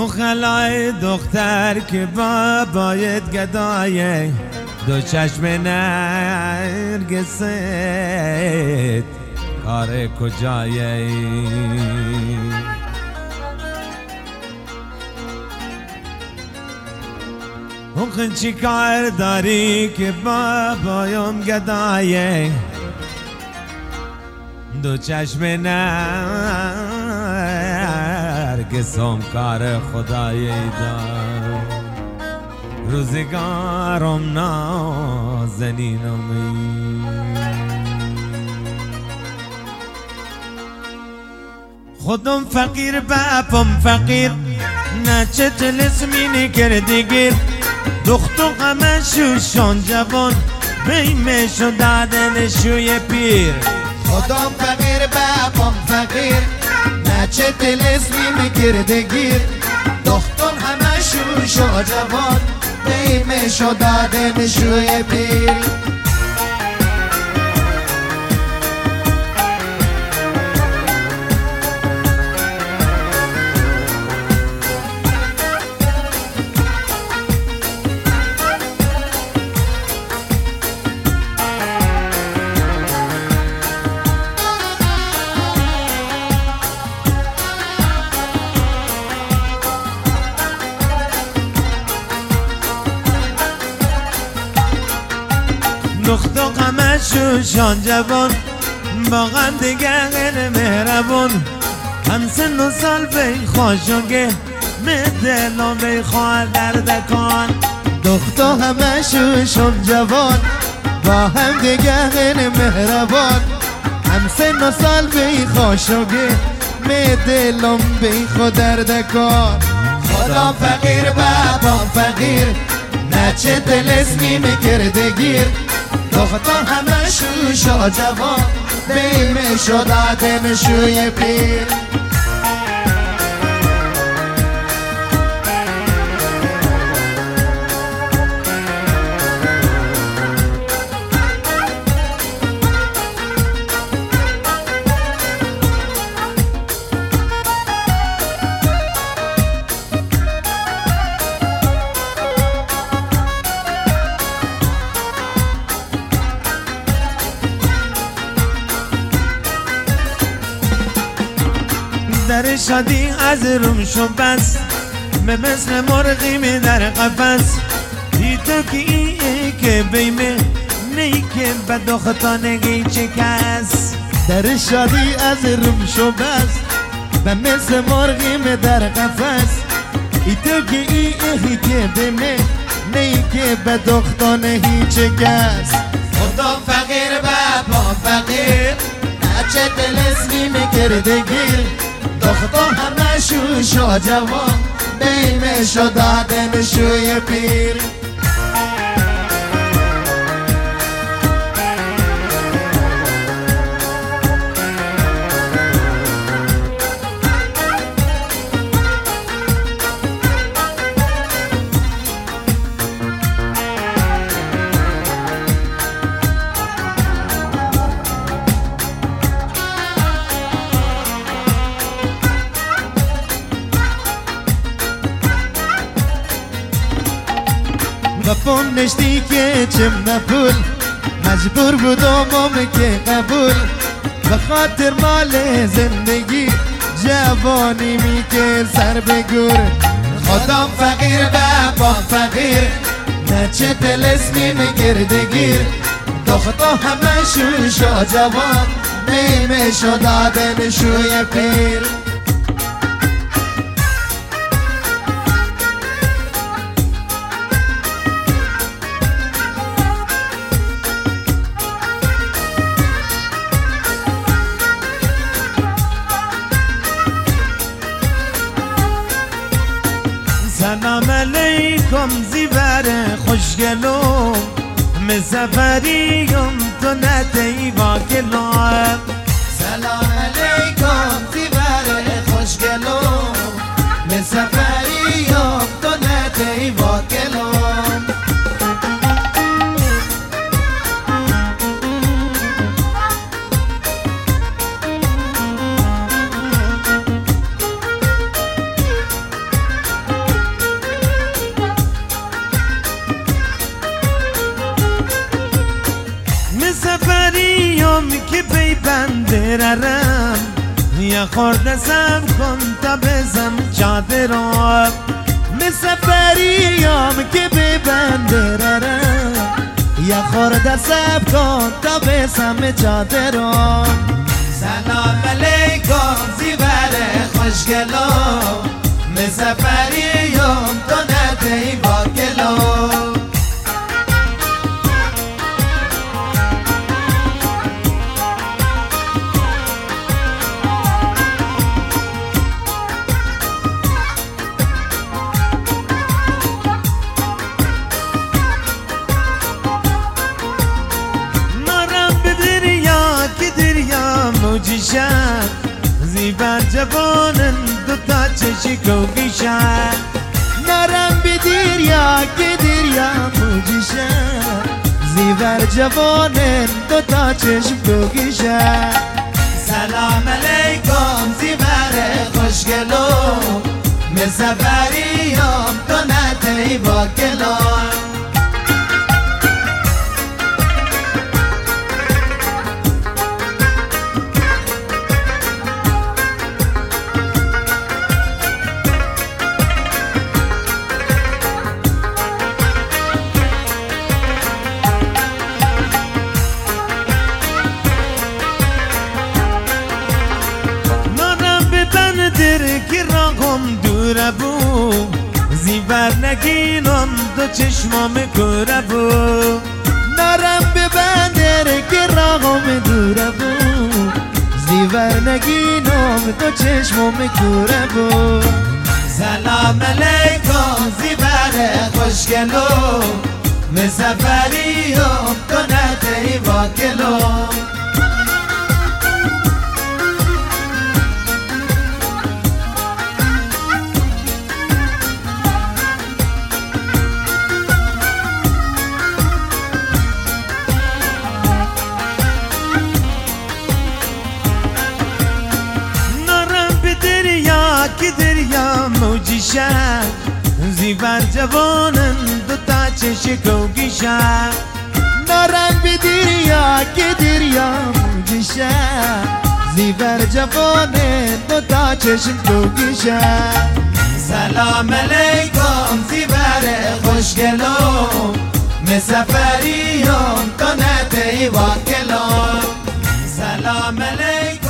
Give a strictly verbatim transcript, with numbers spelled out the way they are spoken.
خلای دختر که بابایت گدایه دو چشم نرگست کار کجایه اون چی کار داری که بابایم گدایه دو چشم نرگسم کار خدای دار روزگارم نازنینم خودم فقیر بابم فقیر نه چه تلسمی نکردگیر دختو همه شوشان جوان بیمشو دادن شوی پیر خودم فقیر بابم فقیر نه چه تلسمی نکردگیر دختون همه شوشا جوان بیمشو دادن شوی پیر دختو همه شوشان جوان با غم دیگر مهربون هم سن و سال بی خوشگه مدلم بی خواه دردکان دختو همه شوشان جوان با هم دیگر مهربان هم سن و سال بی خوشگه مدلم بی خود دردکان خدا فقیر بابام فقیر نه چه تلسمی میکردگیر دختو همه شوشا جوان بیمشو دادن شوی پیر در شادی از روم شو بس به مثل مرغیم در قفس ای تو که ای که بیمه نی که به دختا نگی چه کس در شادی از روم شو بس به مثل مرغیم در قفس ای تو که ای ای که بیمه نی که به دختا نگی چه کس خدا فقیر بابا فقیر نچه تلسمی میکردگیر دختو همه شوشا جوان بیمشو دادن شوی پیر بپون نشتی که چم نپول مجبور بودم که قبول به خاطر مال زندگی جوانی می که سر بگور خودم فقیر بابا فقیر نه چه تلسمی میکردگیر دختو همه شوشا جوان بیمشو دادن شوی پیر سلام علیکم زیور خوشگلو مسافریم تو نتی واکلام سلام علیکم زیور خوشگلو مسافریم تو نتی واکلام سفریام که پی بنده ررم یه خورده سب کن تا بزم چادرام مسافریام که پی بنده ررم یه خورده سب کن تا بزم چادرام سلام علیکم زیور خوشگلو مسافریام تو ندهی با گلو موجیشن زیبر جوانن دو تا چشی کوگیشن نرم به دریا که دریا موجیشن زیبر جوانن دو تا چشم کوگیشن سلام علیکم زیبر خوشگلو مسافریام تو ندهی با گلو که راهم دوره بو زیور نگینم دو چشمام کوره بو نرم به بندر که راهم دوره بو زیور نگینم دو چشمام کوره بو سلام علیکم زیور خوشگلو مسافریام تو ندهی با گلو که دریا موجیشن زیبر جوانن دو تا چشی کوگیشن نرم به دریا که دریا موجیشن زیبر جوانن دو تا چشم کوگیشن سلام علیکم زیبر خوشگلو مسافریام تو ندهی با گلو سلام علیکم